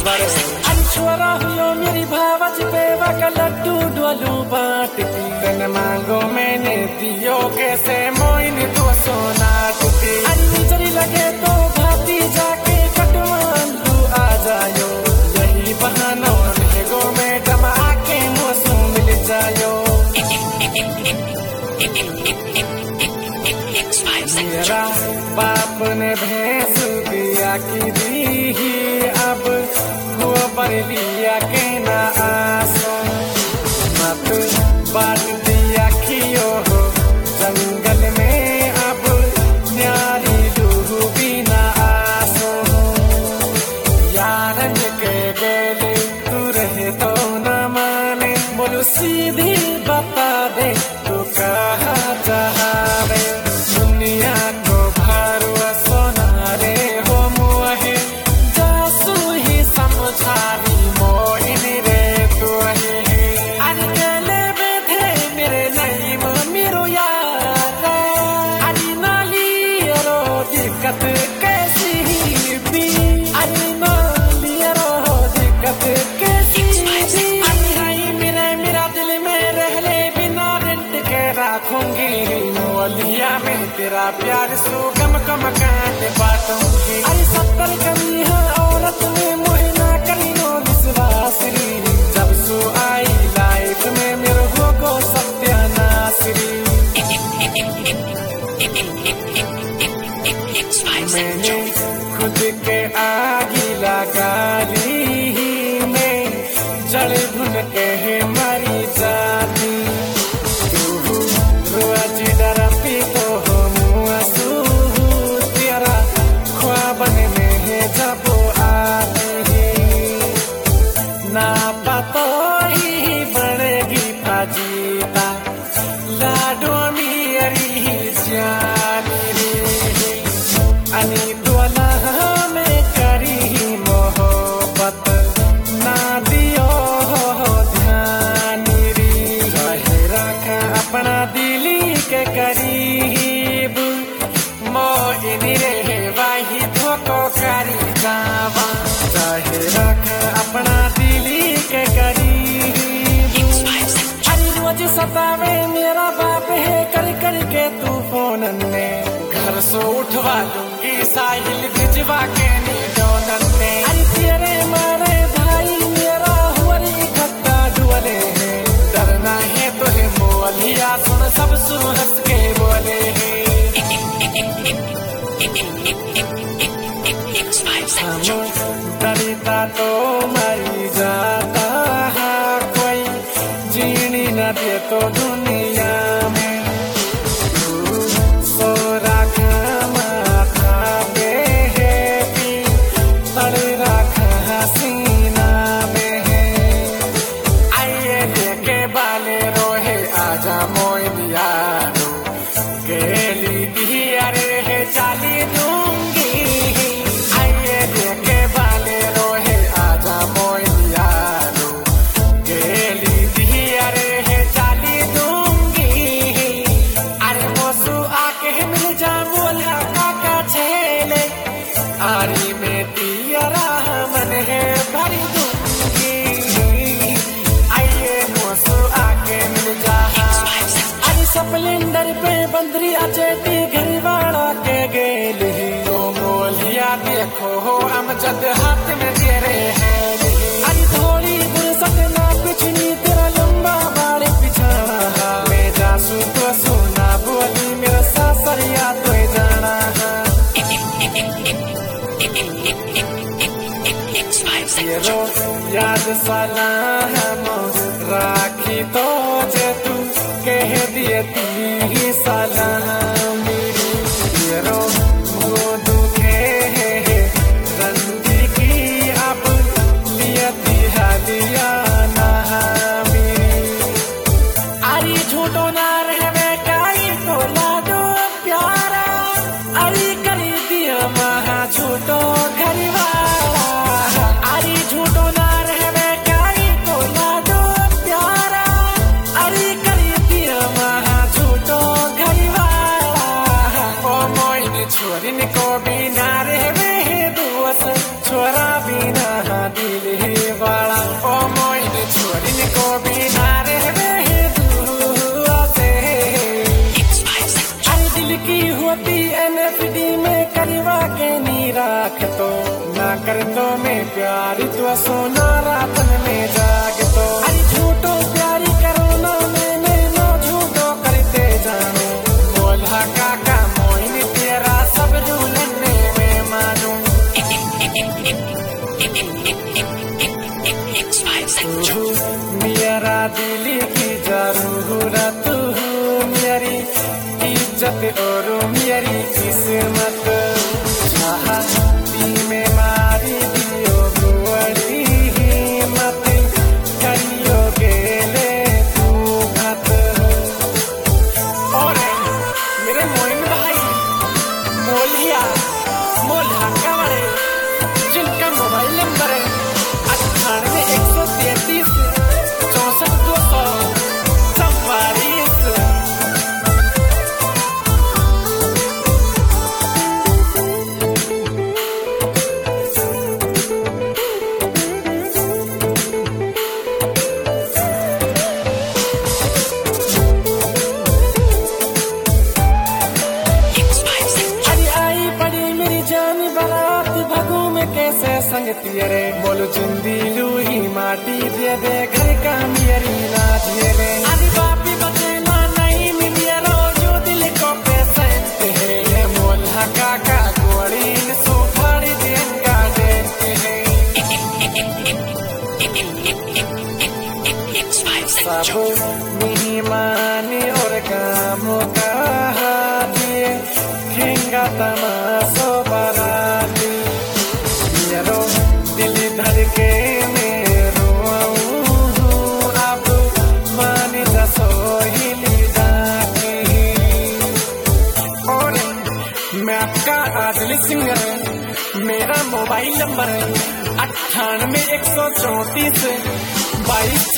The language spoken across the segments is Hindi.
छोरा हुयो मेरी भावच पेवा का लड्डू डोलू बांटती तन मांगो मैंने दियो कैसे मोइन तो सोना टूटी चली लगे तो भाती जाके कटवान लू आ जायो यही बहाना गो में डमा के मौसम मिल जायो मेरा बाप ने भैंस दिया की दी अब गोबर लिया के ना आसो मत बात दिया खियो हो जंगल में अब न्यारी लूहू भी ना आसो यार के गेले तू रहे तो न माने बोलो सीधी बता दे तू कहाँ जा रे दुनिया को भरवा सोना रे हो मुहे जासू ही समझारी मोइन रे तू है अनकेले बैठे मेरे नहीं मेरो यार अली नाली रो दिक्कत कैसी भी अली नाली रो दिक्कत कैसी भी मेरा दिल में रह ले बिना रेंट के रखूंगी मोलिया में तेरा प्यार सो गम कम काटे बाटूंगी अरे 70 कमी है औरत में मोहिना करी नो विश्वास री जब सो आई लाइफ में मेरे हो को सत्यानाश्री मैंने खुद के आगी लगा ली में जड़ भुन के मरी जाती रोज डरती तो हो मुआसू तेरा ख्वाबन में है जब आती ना पतो ही बढ़ेगी फाजीता लाडो मेरी जानी रे अनी दुआला में करी मोहब्बत ना दियो ध्यान री रखा अपना दिली के करीब मोइन रे वाही धोको करी जावा चाहे रखा अपना दिली के करीब हरी रोज सतावे मेरा बाप है कर के तू फोन ने घर से उठवा दूंगी साहिल भिजवा के नी डोनन ने अरे तेरे मारे भाई मेरा हुरी इकट्ठा डुअले है डरना है तो है मोलिया सुन सब सुन हंस के बोले हैं डरता तो मरी जाता है कोई जीनी न दे तो दुनिया में सो रखा माथा पे है पी तड़ रखा हसीना में है आइए देखे बाले रोहे आजा मोइन यारो गेली दी अरे है चाली दूंगी आइए देखे बाले रोहे आजा मोइन यारो गेली दी अरे है चाली दूंगी अरे मोसू आके मिल जा बोला काका छेले आरी में तियरा मन है भरी दूंगी आइए मोसू आके मिल जा अरे स्प्लेंडर पे बंदरी अचेती घरवाड़ा के गेली तो मोलिया देखो हो अमजद हाथ में तेरे है अरे थोड़ी फुर्सत ना पिछली तेरा लंबा बाड़े पिछाना मैं जासू तो सोना बोली मेरा सासरिया तो जाना ये याद सलाम राखी तो जे तू कह दिए ती सलाम मेरी ये वो दुखे रंजी की अब लियती हदिया ना मेरी अरे झूठो ना रहे बेटाई तो लाडो प्यारा अरे कर दिया महा झूठो घरवाला अरे झूठो ना रहे बेटाई तो लाडो प्यारा अरे कर दिया महा झूठो घरवाला में प्यारी तो सोना रातन में जाग तो अरे झूठो प्यारी करो ना मैंने नो झूठो करते जानो बोला काका मोइन तेरा सब रूलने में मानू मेरा दिल की जरूरत मेरी इज्जत और मेरी किस्मत चाहती में मारी दियो बुआरी मत करियो गेले तू घात और मेरे मोइन भाई मोलिया मोल्हा कवड़े जिनका मोबाइल नंबर है 98 133 64 200 44। कैसे संगती रे बोलो जिंदी लूही माटी दे दे घर का मेरी ना धीरे आदि बापी बचे ना नहीं मिलियरो जो दिल को पेसते है मोल्हा काका गोड़ी सो फाड़ी दिन का देते हैं सब मेहमान और कामों का दिए खेंगा तमाशो बाराती दिल धर के मेरो अब मान जसो हिली जाती और मैं आपका आदिल सिंगर मेरा मोबाइल नंबर है 98 134 22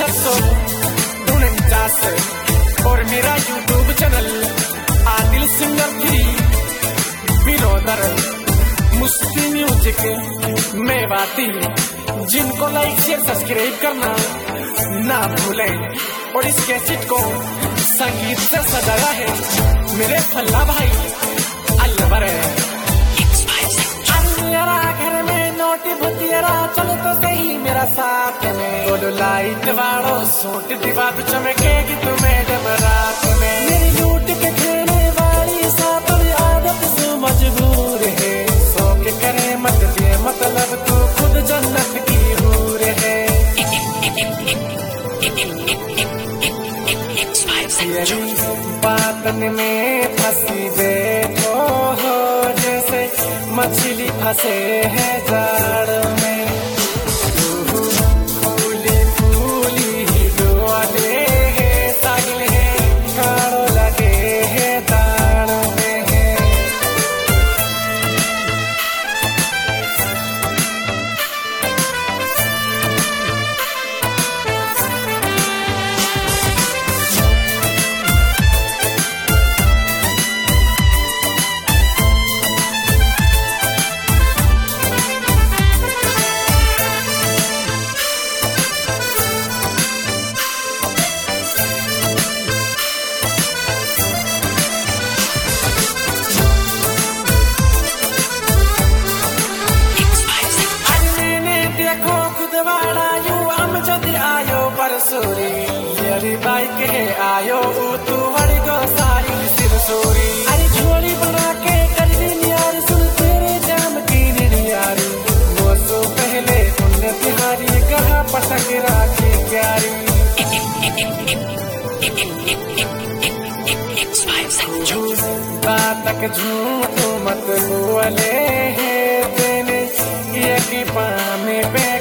649 और मेरा यूट्यूब चैनल आदिल सिंगर 3 विनोदर मुस्ती म्यूजिक में बाती जिनको लाइक शेयर सब्सक्राइब करना ना भूलें और इस कैसेट को संगीत से सजाया है मेरे फल्ला भाई अलवर है मेरा घर में नोटी भुतियरा चलो तो सही मेरा साथ में बोलो लाइट वालों सूट दीवा चमकेगी तुम्हें जब रात में मेरी लूट के खेने वाली साथ आदत से मजबूर है करे मत दे मतलब तू खुद जन्नत की हूर है बातन में फंसी बैठो हो जैसे मछली फंसे है जाड़ में फूली फूली डोले है सागिल है काड़ो लगे है दाड़ में यरी बाइक है आयो तू बड़ी गो सारी सिर सोरी अरे झोली बना के कर दी यार सुन तेरे जाम की नियारी वो सो पहले उन्हें तिहारी कहा पटक राखी प्यारी बातक झूठ मत बोले है तेने ये की पामे पे